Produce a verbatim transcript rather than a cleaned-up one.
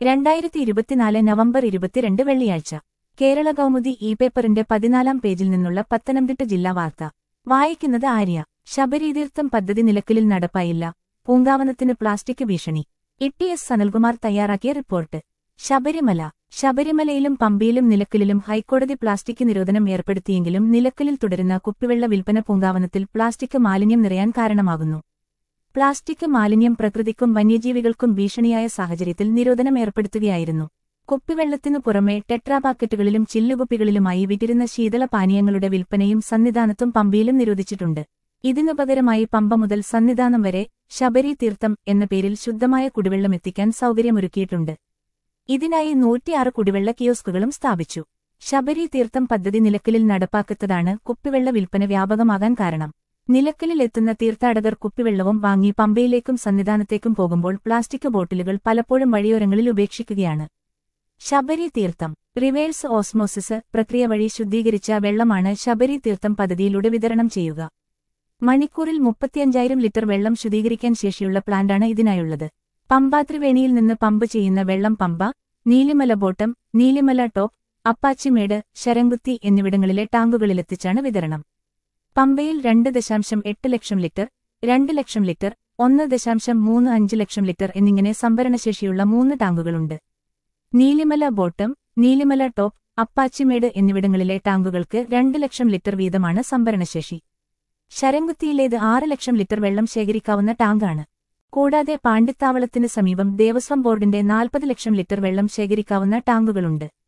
രണ്ടായിരത്തി ഇരുപത്തിനാല് നവംബർ ഇരുപത്തിരണ്ട് വെള്ളിയാഴ്ച കേരള കൗമുദി ഇ പേപ്പറിന്റെ പതിനാലാം പേജിൽ നിന്നുള്ള പത്തനംതിട്ട ജില്ലാ വാർത്ത വായിക്കുന്നത് ആര്യ. ശബരീതീർത്ഥം പദ്ധതി നിലക്കലിൽ നടപ്പായില്ല, പൂങ്കാവനത്തിന് പ്ലാസ്റ്റിക് ഭീഷണി. ഇ എസ് സനൽകുമാർ തയ്യാറാക്കിയ റിപ്പോർട്ട്. ശബരിമല ശബരിമലയിലും പമ്പയിലും നിലക്കലിലും ഹൈക്കോടതി പ്ലാസ്റ്റിക് നിരോധനം ഏർപ്പെടുത്തിയെങ്കിലും നിലക്കലിൽ തുടരുന്ന കുപ്പിവെള്ള വിൽപ്പന പൂങ്കാവനത്തിൽ പ്ലാസ്റ്റിക് മാലിന്യം നിറയാൻ കാരണമാകുന്നു. പ്ലാസ്റ്റിക് മാലിന്യം പ്രകൃതിക്കും വന്യജീവികൾക്കും ഭീഷണിയായ സാഹചര്യത്തിൽ നിരോധനം ഏർപ്പെടുത്തുകയായിരുന്നു. കുപ്പിവെള്ളത്തിനു പുറമെ ടെട്രാപാക്കറ്റുകളിലും ചില്ലുകുപ്പികളിലുമായി വിറ്റിരുന്ന ശീതള പാനീയങ്ങളുടെ വിൽപ്പനയും സന്നിധാനത്തും പമ്പയിലും നിരോധിച്ചിട്ടുണ്ട്. ഇതിനു പകരമായി പമ്പ മുതൽ സന്നിധാനം വരെ ശബരി തീർത്ഥം എന്ന പേരിൽ ശുദ്ധമായ കുടിവെള്ളം എത്തിക്കാൻ സൗകര്യമൊരുക്കിയിട്ടുണ്ട്. ഇതിനായി നൂറ്റിയാറ് കുടിവെള്ള കിയോസ്കുകളും സ്ഥാപിച്ചു. ശബരി തീർത്ഥം പദ്ധതി നിലക്കലിൽ നടപ്പാക്കാത്തതാണ് കുപ്പിവെള്ള വിൽപ്പന വ്യാപകമാകാൻ കാരണം. നിലക്കലിൽ എത്തുന്ന തീർത്ഥാടകർ കുപ്പിവെള്ളവും വാങ്ങി പമ്പയിലേക്കും സന്നിധാനത്തേക്കും പോകുമ്പോൾ പ്ലാസ്റ്റിക് ബോട്ടിലുകൾ പലപ്പോഴും വഴിയോരങ്ങളിൽ ഉപേക്ഷിക്കുകയാണ്. ശബരി തീർത്ഥം റിവേഴ്സ് ഓസ്മോസിസ് പ്രക്രിയ വഴി ശുദ്ധീകരിച്ച വെള്ളമാണ് ശബരി തീർത്ഥം പദ്ധതിയിലൂടെ വിതരണം ചെയ്യുക. മണിക്കൂറിൽ മുപ്പത്തിയഞ്ചായിരം ലിറ്റർ വെള്ളം ശുദ്ധീകരിക്കാൻ ശേഷിയുള്ള പ്ലാന്റാണ് ഇതിനായുള്ളത്. പമ്പാത്രിവേണിയിൽ നിന്ന് പമ്പ് ചെയ്യുന്ന വെള്ളം പമ്പ, നീലിമല ബോട്ടം, നീലിമല ടോപ്പ്, അപ്പാച്ചിമേട്, ശരംകുത്തി എന്നിവിടങ്ങളിലെ ടാങ്കുകളിലെത്തിച്ചാണ് വിതരണം. പമ്പയിൽ രണ്ട് ദശാംശം എട്ട് ലക്ഷം ലിറ്റർ, രണ്ട് ലക്ഷം ലിറ്റർ, ഒന്ന് ദശാംശം മൂന്ന് അഞ്ച് ലക്ഷം ലിറ്റർ എന്നിങ്ങനെ സംഭരണശേഷിയുള്ള മൂന്ന് ടാങ്കുകളുണ്ട്. നീലിമല ബോട്ടം, നീലിമല ടോപ്പ്, അപ്പാച്ചിമേട് എന്നിവിടങ്ങളിലെ ടാങ്കുകൾക്ക് രണ്ട് ലക്ഷം ലിറ്റർ വീതമാണ് സംഭരണശേഷി. ശരംകുത്തിയിലേത് ആറ് ലക്ഷം ലിറ്റർ വെള്ളം ശേഖരിക്കാവുന്ന ടാങ്കാണ്. കൂടാതെ പാണ്ടിത്താവളത്തിന് സമീപം ദേവസ്വം ബോർഡിന്റെ നാൽപ്പത് ലക്ഷം ലിറ്റർ വെള്ളം ശേഖരിക്കാവുന്ന ടാങ്കുകളുണ്ട്.